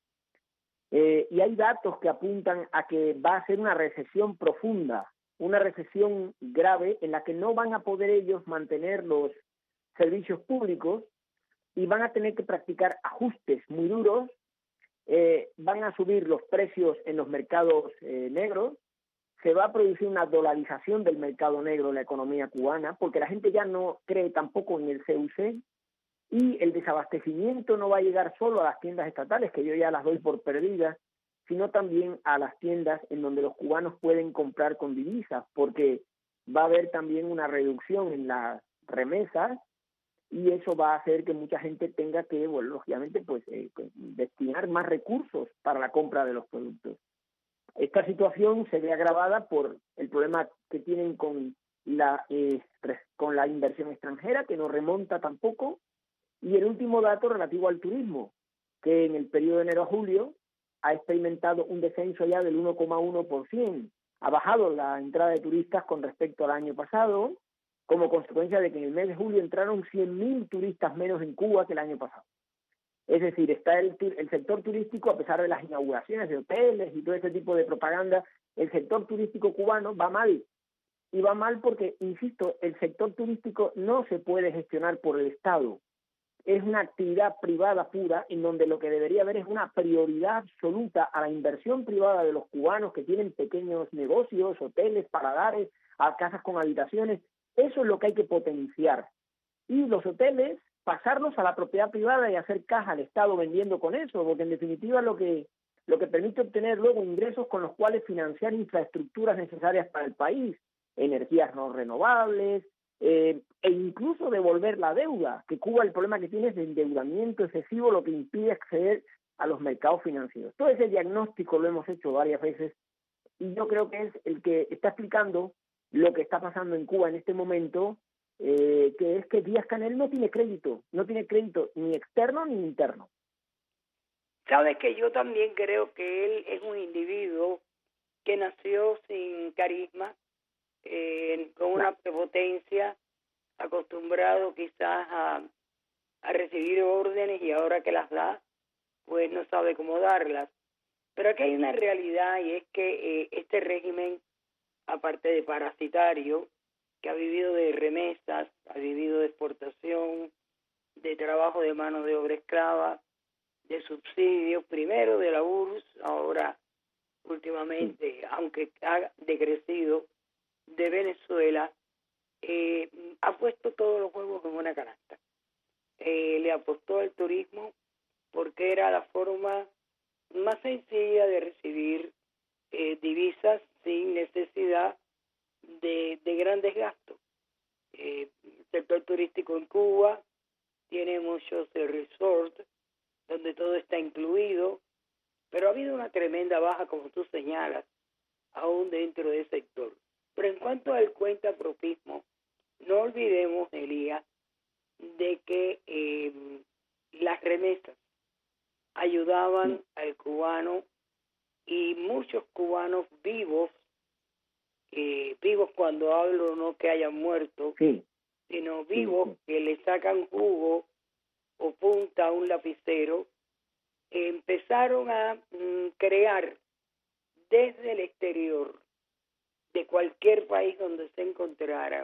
Y hay datos que apuntan a que va a ser una recesión profunda, una recesión grave en la que no van a poder ellos mantener los servicios públicos y van a tener que practicar ajustes muy duros, van a subir los precios en los mercados negros, se va a producir una dolarización del mercado negro en la economía cubana, porque la gente ya no cree tampoco en el CUC, y el desabastecimiento no va a llegar solo a las tiendas estatales, que yo ya las doy por perdidas, sino también a las tiendas en donde los cubanos pueden comprar con divisas, porque va a haber también una reducción en las remesas, y eso va a hacer que mucha gente tenga que, bueno, lógicamente, pues destinar más recursos para la compra de los productos. Esta situación se ve agravada por el problema que tienen con la inversión extranjera, que no remonta tampoco, y el último dato relativo al turismo, que en el periodo de enero a julio ha experimentado un descenso ya del 1,1%. Ha bajado la entrada de turistas con respecto al año pasado, como consecuencia de que en el mes de julio entraron 100.000 turistas menos en Cuba que el año pasado. Es decir, está el sector turístico, a pesar de las inauguraciones de hoteles y todo ese tipo de propaganda, el sector turístico cubano va mal. Y va mal porque, insisto, el sector turístico no se puede gestionar por el Estado. Es una actividad privada pura, en donde lo que debería haber es una prioridad absoluta a la inversión privada de los cubanos que tienen pequeños negocios, hoteles, paladares, casas con habitaciones. Eso es lo que hay que potenciar. Y los hoteles, pasarlos a la propiedad privada y hacer caja al Estado vendiendo con eso, porque en definitiva lo que permite obtener luego ingresos con los cuales financiar infraestructuras necesarias para el país, energías no renovables, e incluso devolver la deuda, que Cuba el problema que tiene es de endeudamiento excesivo, lo que impide acceder a los mercados financieros. Todo ese diagnóstico lo hemos hecho varias veces y yo creo que es el que está explicando lo que está pasando en Cuba en este momento, que es que Díaz-Canel no tiene crédito ni externo ni interno. Sabes que yo también creo que él es un individuo que nació sin carisma, con una prepotencia, acostumbrado quizás a recibir órdenes y ahora que las da, pues no sabe cómo darlas. Pero aquí hay una realidad y es que este régimen, aparte de parasitario, que ha vivido de remesas, ha vivido de exportación, de trabajo de mano de obra esclava, de subsidios, primero de la URSS, ahora últimamente, aunque ha decrecido, de Venezuela, ha puesto todos los huevos en una canasta. Le apostó al turismo porque era la forma más sencilla de recibir divisas sin necesidad de grandes gastos. El sector turístico en Cuba tiene muchos resorts donde todo está incluido, pero ha habido una tremenda baja, como tú señalas, aún dentro del sector. Pero en cuanto al cuentapropismo, no olvidemos, Elías, de que las remesas ayudaban al cubano y muchos cubanos vivos cuando hablo no que hayan muerto, sino vivos que le sacan jugo o punta a un lapicero, empezaron a crear desde el exterior de cualquier país donde se encontrara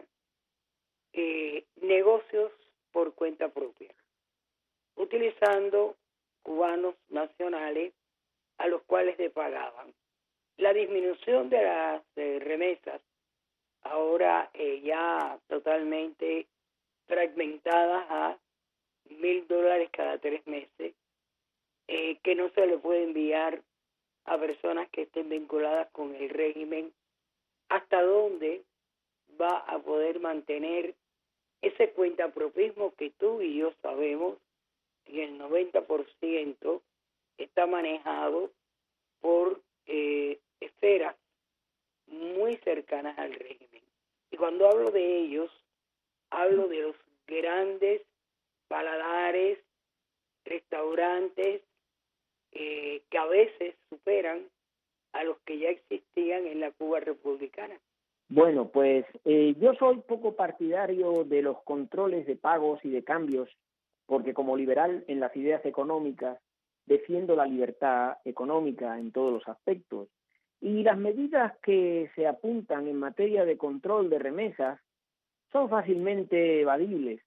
negocios por cuenta propia, utilizando cubanos nacionales a los cuales le pagaban. La disminución de las remesas, ahora ya totalmente fragmentadas a $1,000 cada 3 meses, que no se le puede enviar a personas que estén vinculadas con el régimen, hasta dónde va a poder mantener ese cuentapropismo que tú y yo sabemos que el 90% está manejado por esferas muy cercanas al régimen. Y cuando hablo de ellos, hablo de los grandes paladares, restaurantes, que a veces superan a los que ya existían en la Cuba republicana. Bueno, pues yo soy poco partidario de los controles de pagos y de cambios, porque como liberal en las ideas económicas defiendo la libertad económica en todos los aspectos. Y las medidas que se apuntan en materia de control de remesas son fácilmente evadibles.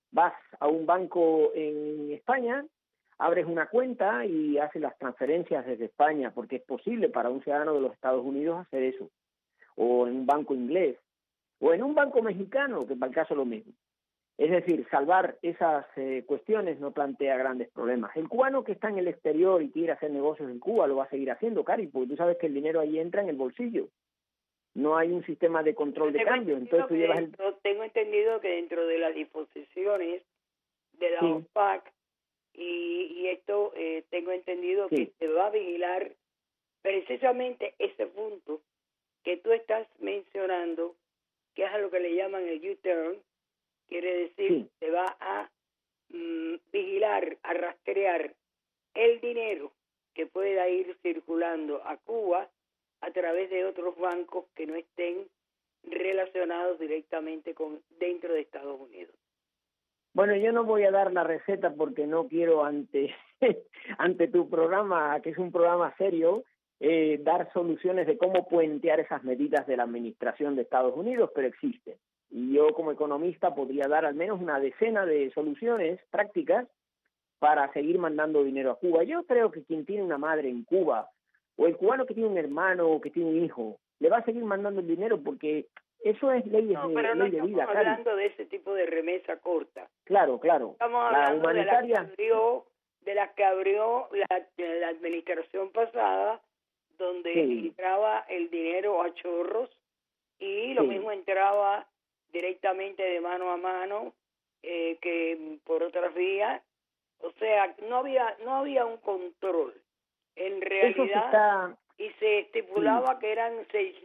Vas a un banco en España, abres una cuenta y haces las transferencias desde España, porque es posible para un ciudadano de los Estados Unidos hacer eso, o en un banco inglés, o en un banco mexicano, que para el caso es lo mismo. Es decir, salvar esas cuestiones no plantea grandes problemas. El cubano que está en el exterior y quiere hacer negocios en Cuba lo va a seguir haciendo, Cari, porque tú sabes que el dinero ahí entra en el bolsillo. No hay un sistema de control de cambio. Entonces tú llevas Tengo entendido que dentro de las disposiciones de la OPAC y esto tengo entendido que se va a vigilar precisamente ese punto que tú estás mencionando, que es a lo que le llaman el U-turn. Quiere decir, se va a vigilar, a rastrear el dinero que pueda ir circulando a Cuba a través de otros bancos que no estén relacionados directamente con dentro de Estados Unidos. Bueno, yo no voy a dar la receta porque no quiero ante tu programa, que es un programa serio, dar soluciones de cómo puentear esas medidas de la administración de Estados Unidos, pero existen. Y yo como economista podría dar al menos una decena de soluciones prácticas para seguir mandando dinero a Cuba. Yo creo que quien tiene una madre en Cuba, o el cubano que tiene un hermano o que tiene un hijo, le va a seguir mandando el dinero porque eso es ley de vida. Pero no estamos hablando de ese tipo de remesa corta. Claro. Estamos hablando de las que abrió la administración pasada, donde entraba el dinero a chorros y lo mismo entraba directamente de mano a mano que por otras vías. O sea, no había un control en realidad, y se estipulaba que eran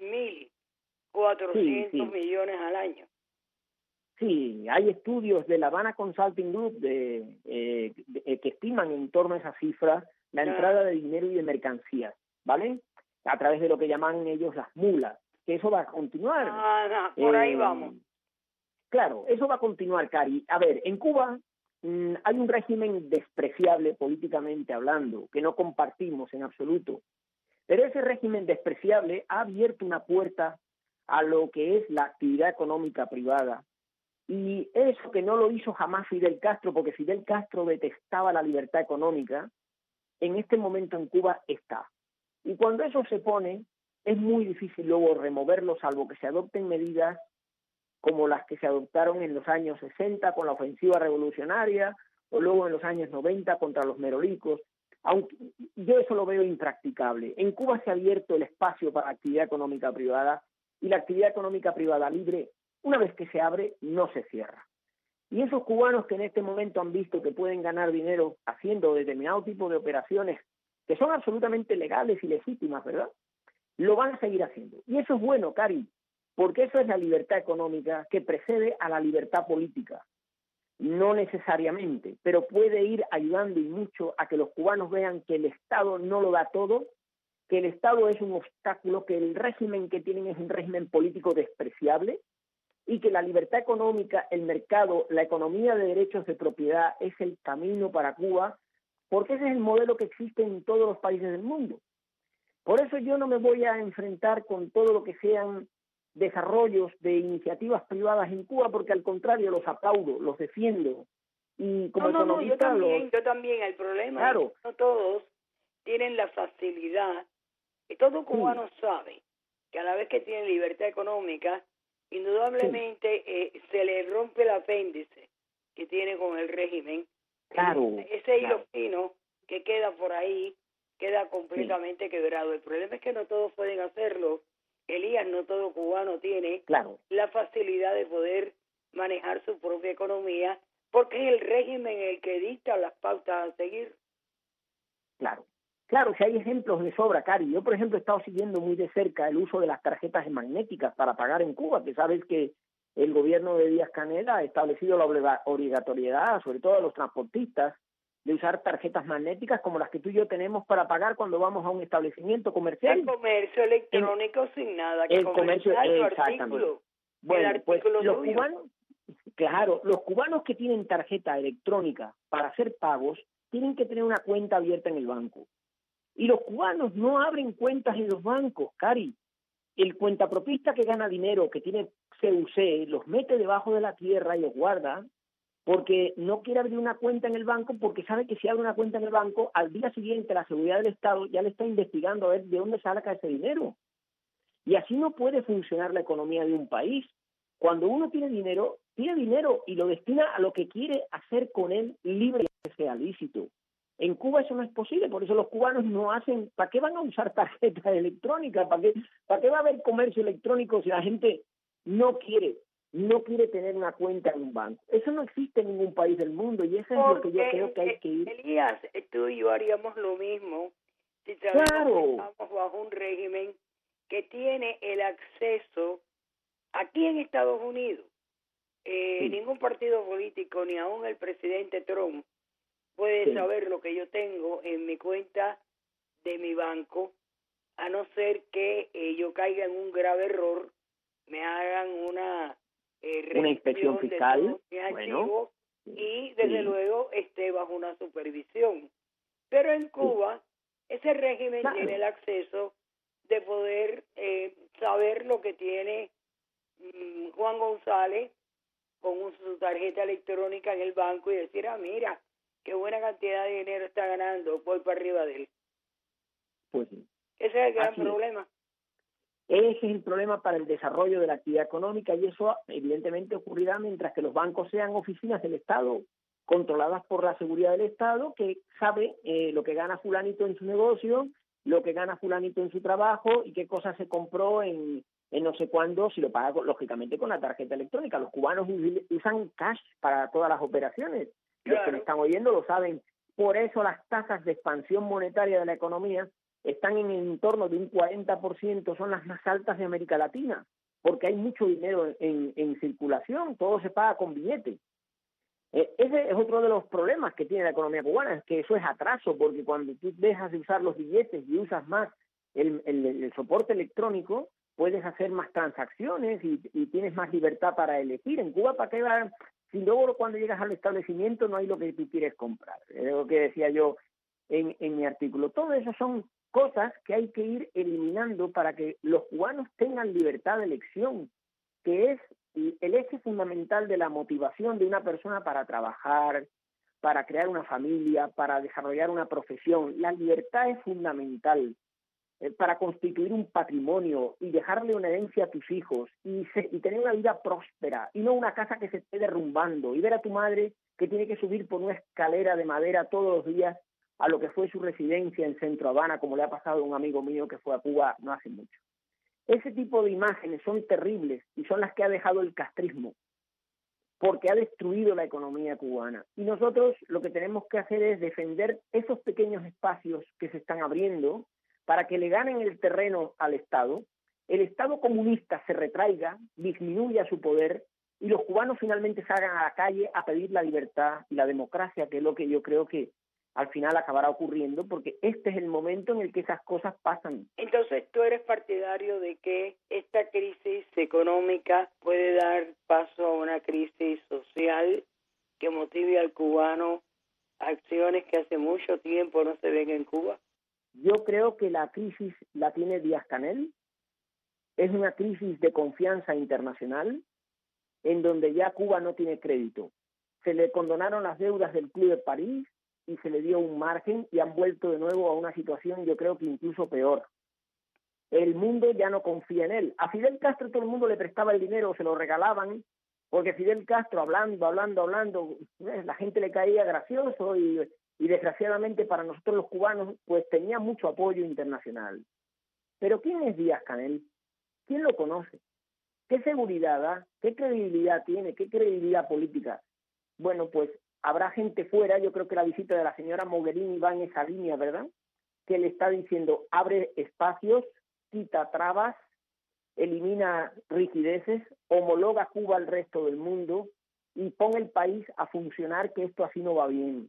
6.400 millones al año. Sí, hay estudios de la Habana Consulting Group que estiman en torno a esa cifra la entrada de dinero y de mercancías, ¿vale? A través de lo que llaman ellos las mulas, que eso va a continuar. Por ahí vamos. Claro, eso va a continuar, Cari. A ver, en Cuba hay un régimen despreciable políticamente hablando, que no compartimos en absoluto. Pero ese régimen despreciable ha abierto una puerta a lo que es la actividad económica privada. Y eso que no lo hizo jamás Fidel Castro, porque Fidel Castro detestaba la libertad económica, en este momento en Cuba está. Y cuando eso se pone, es muy difícil luego removerlo, salvo que se adopten medidas como las que se adoptaron en los años 60 con la ofensiva revolucionaria, o luego en los años 90 contra los merolicos. Aunque yo eso lo veo impracticable. En Cuba se ha abierto el espacio para la actividad económica privada, y la actividad económica privada libre, una vez que se abre, no se cierra. Y esos cubanos que en este momento han visto que pueden ganar dinero haciendo determinado tipo de operaciones que son absolutamente legales y legítimas, ¿verdad?, lo van a seguir haciendo. Y eso es bueno, Cari, porque eso es la libertad económica que precede a la libertad política. No necesariamente, pero puede ir ayudando y mucho a que los cubanos vean que el Estado no lo da todo, que el Estado es un obstáculo, que el régimen que tienen es un régimen político despreciable, y que la libertad económica, el mercado, la economía de derechos de propiedad es el camino para Cuba, porque ese es el modelo que existe en todos los países del mundo. Por eso yo no me voy a enfrentar con todo lo que sean desarrollos de iniciativas privadas en Cuba, porque al contrario los aplaudo, los defiendo. Y como yo también. El problema es que no todos tienen la facilidad, y todo cubano sabe que a la vez que tiene libertad económica, indudablemente se le rompe el apéndice que tiene con el régimen. Ese hilo fino que queda por ahí queda completamente quebrado. El problema es que no todos pueden hacerlo, Elías. No todo cubano tiene la facilidad de poder manejar su propia economía, porque es el régimen el que dicta las pautas a seguir. Claro, si hay ejemplos de sobra, Cari. Yo, por ejemplo, he estado siguiendo muy de cerca el uso de las tarjetas magnéticas para pagar en Cuba, que sabes que el gobierno de Díaz-Canel ha establecido la obligatoriedad, sobre todo a los transportistas, de usar tarjetas magnéticas como las que tú y yo tenemos para pagar cuando vamos a un establecimiento comercial. El comercio electrónico sin nada que comerciar tu artículo. Bueno, pues los cubanos que tienen tarjeta electrónica para hacer pagos tienen que tener una cuenta abierta en el banco. Y los cubanos no abren cuentas en los bancos, Cari. El cuentapropista que gana dinero, que tiene CUC, los mete debajo de la tierra y los guarda, porque no quiere abrir una cuenta en el banco porque sabe que si abre una cuenta en el banco, al día siguiente la seguridad del Estado ya le está investigando a ver de dónde saca ese dinero. Y así no puede funcionar la economía de un país. Cuando uno tiene dinero y lo destina a lo que quiere hacer con él, libre que sea lícito. En Cuba eso no es posible, por eso los cubanos no hacen. ¿Para qué van a usar tarjetas electrónicas? ¿Para qué va a haber comercio electrónico si la gente no quiere tener una cuenta en un banco? Eso no existe en ningún país del mundo y eso es lo que yo creo que hay que ir. Elías, tú y yo haríamos lo mismo si sabemos que estamos bajo un régimen que tiene el acceso aquí en Estados Unidos. Ningún partido político, ni aún el presidente Trump, puede saber lo que yo tengo en mi cuenta de mi banco, a no ser que yo caiga en un grave error, me hagan una inspección fiscal, y desde luego esté bajo una supervisión. Pero en Cuba, ese régimen tiene el acceso de poder saber lo que tiene Juan González con su tarjeta electrónica en el banco y decir, mira, qué buena cantidad de dinero está ganando, voy para arriba de él. Pues sí. Ese es el gran problema. Ese es el problema para el desarrollo de la actividad económica y eso evidentemente ocurrirá mientras que los bancos sean oficinas del Estado controladas por la seguridad del Estado que sabe lo que gana fulanito en su negocio, lo que gana fulanito en su trabajo y qué cosas se compró en no sé cuándo, si lo paga lógicamente con la tarjeta electrónica. Los cubanos usan cash para todas las operaciones. Los que me están oyendo lo saben. Por eso las tasas de expansión monetaria de la economía están en el entorno de un 40%, son las más altas de América Latina, porque hay mucho dinero en circulación, todo se paga con billetes. Ese es otro de los problemas que tiene la economía cubana, es que eso es atraso, porque cuando tú dejas de usar los billetes y usas más el soporte electrónico, puedes hacer más transacciones y tienes más libertad para elegir. En Cuba, ¿para qué va? Si luego cuando llegas al establecimiento no hay lo que tú quieres comprar. Es lo que decía yo en mi artículo. Todo eso son cosas que hay que ir eliminando para que los cubanos tengan libertad de elección, que es el eje fundamental de la motivación de una persona para trabajar, para crear una familia, para desarrollar una profesión. La libertad es fundamental para constituir un patrimonio y dejarle una herencia a tus hijos y tener una vida próspera y no una casa que se esté derrumbando y ver a tu madre que tiene que subir por una escalera de madera todos los días a lo que fue su residencia en Centro Habana, como le ha pasado a un amigo mío que fue a Cuba no hace mucho. Ese tipo de imágenes son terribles y son las que ha dejado el castrismo, porque ha destruido la economía cubana. Y nosotros lo que tenemos que hacer es defender esos pequeños espacios que se están abriendo para que le ganen el terreno al Estado, el Estado comunista se retraiga, disminuya su poder y los cubanos finalmente salgan a la calle a pedir la libertad y la democracia, que es lo que yo creo que al final acabará ocurriendo, porque este es el momento en el que esas cosas pasan. Entonces, ¿tú eres partidario de que esta crisis económica puede dar paso a una crisis social que motive al cubano a acciones que hace mucho tiempo no se ven en Cuba? Yo creo que la crisis la tiene Díaz-Canel, es una crisis de confianza internacional, en donde ya Cuba no tiene crédito. Se le condonaron las deudas del Club de París, y se le dio un margen y han vuelto de nuevo a una situación yo creo que incluso peor. El mundo ya no confía en él. A Fidel Castro todo el mundo le prestaba el dinero, se lo regalaban, porque Fidel Castro hablando, la gente le caía gracioso y desgraciadamente para nosotros los cubanos pues tenía mucho apoyo internacional. Pero ¿quién es Díaz-Canel? ¿Quién lo conoce? ¿Qué seguridad da? ¿Qué credibilidad tiene? ¿Qué credibilidad política? Bueno, pues habrá gente fuera, yo creo que la visita de la señora Mogherini va en esa línea, ¿verdad? Que le está diciendo, abre espacios, quita trabas, elimina rigideces, homologa Cuba al resto del mundo y pon el país a funcionar, que esto así no va bien.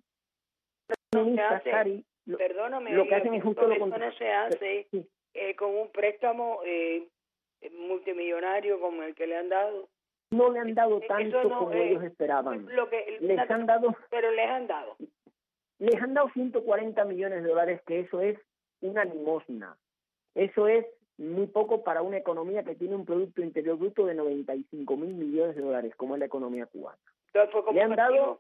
Perdóname, lo que hacen es justo lo contrario. Eso no se hace con un préstamo multimillonario como el que le han dado. No le han dado tanto como ellos esperaban. Les han dado 140 millones de dólares, que eso es una limosna. Eso es muy poco para una economía que tiene un Producto Interior Bruto de 95.000 millones de dólares, como es la economía cubana. Le han dado,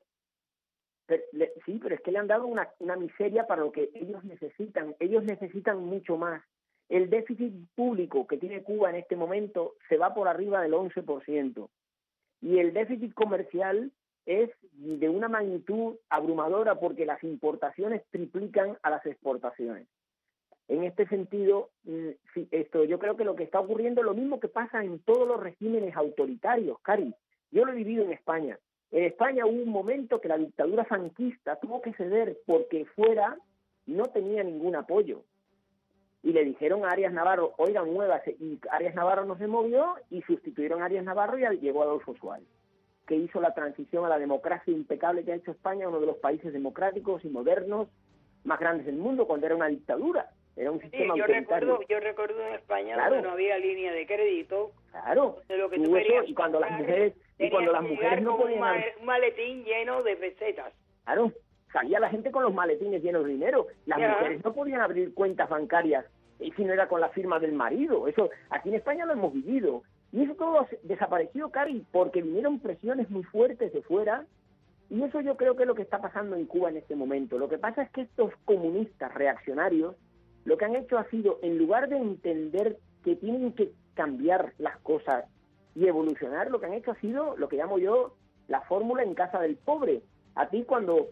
sí, pero es que le han dado una miseria para lo que ellos necesitan. Ellos necesitan mucho más. El déficit público que tiene Cuba en este momento se va por arriba del 11%. Y el déficit comercial es de una magnitud abrumadora porque las importaciones triplican a las exportaciones. En este sentido, yo creo que lo que está ocurriendo es lo mismo que pasa en todos los regímenes autoritarios, Cari. Yo lo he vivido en España. En España hubo un momento que la dictadura franquista tuvo que ceder porque fuera no tenía ningún apoyo. Y le dijeron a Arias Navarro, oigan, muévase. Y Arias Navarro no se movió y sustituyeron a Arias Navarro y llegó Adolfo Suárez, que hizo la transición a la democracia impecable que ha hecho España, uno de los países democráticos y modernos más grandes del mundo, cuando era una dictadura. Era un sistema autoritario. Yo recuerdo en España, claro, donde no había línea de crédito. Claro. De lo que tú querías, y cuando las mujeres no podían... un maletín lleno de pesetas. Claro. Salía la gente con los maletines llenos de dinero. Las mujeres no podían abrir cuentas bancarias si no era con la firma del marido. Eso aquí en España lo hemos vivido. Y eso todo desapareció, Cari, porque vinieron presiones muy fuertes de fuera. Y eso yo creo que es lo que está pasando en Cuba en este momento. Lo que pasa es que estos comunistas reaccionarios lo que han hecho ha sido, en lugar de entender que tienen que cambiar las cosas y evolucionar, lo que han hecho ha sido lo que llamo yo la fórmula en casa del pobre. A ti cuando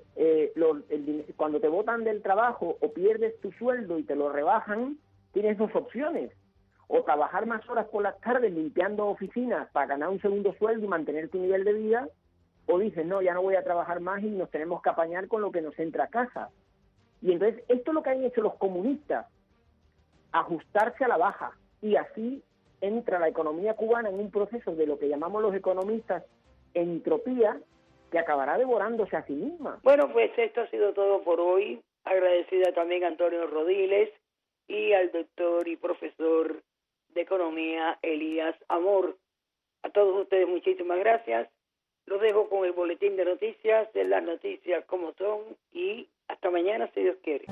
te botan del trabajo o pierdes tu sueldo y te lo rebajan, tienes dos opciones. O trabajar más horas por las tardes limpiando oficinas para ganar un segundo sueldo y mantener tu nivel de vida, o dices, no, ya no voy a trabajar más y nos tenemos que apañar con lo que nos entra a casa. Y entonces esto es lo que han hecho los comunistas, ajustarse a la baja. Y así entra la economía cubana en un proceso de lo que llamamos los economistas entropía, que acabará devorándose a sí misma. Bueno, pues esto ha sido todo por hoy. Agradecida también a Antonio Rodiles y al doctor y profesor de Economía Elías Amor. A todos ustedes muchísimas gracias. Los dejo con el boletín de noticias, de las noticias como son, y hasta mañana si Dios quiere.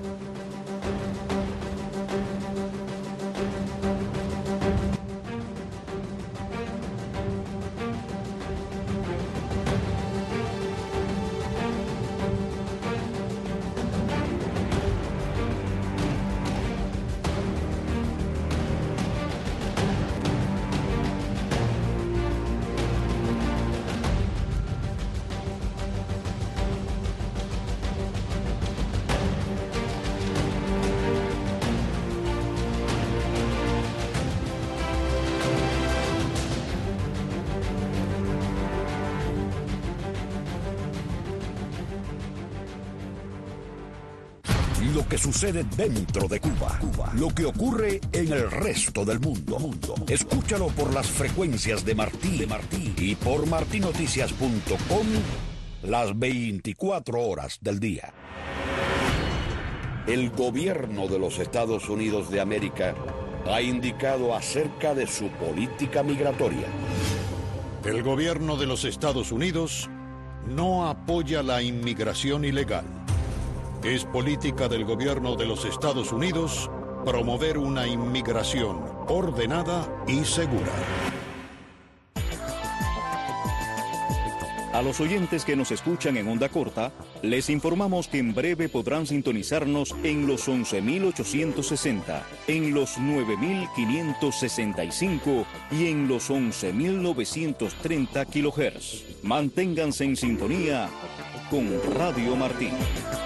Lo que sucede dentro de Cuba. Lo que ocurre en el resto del mundo. Escúchalo por las frecuencias de Martí y por martinoticias.com las 24 horas del día. El gobierno de los Estados Unidos de América ha indicado acerca de su política migratoria. El gobierno de los Estados Unidos no apoya la inmigración ilegal. Es política del gobierno de los Estados Unidos promover una inmigración ordenada y segura. A los oyentes que nos escuchan en onda corta, les informamos que en breve podrán sintonizarnos en los 11.860, en los 9.565 y en los 11.930 kHz. Manténganse en sintonía con Radio Martí.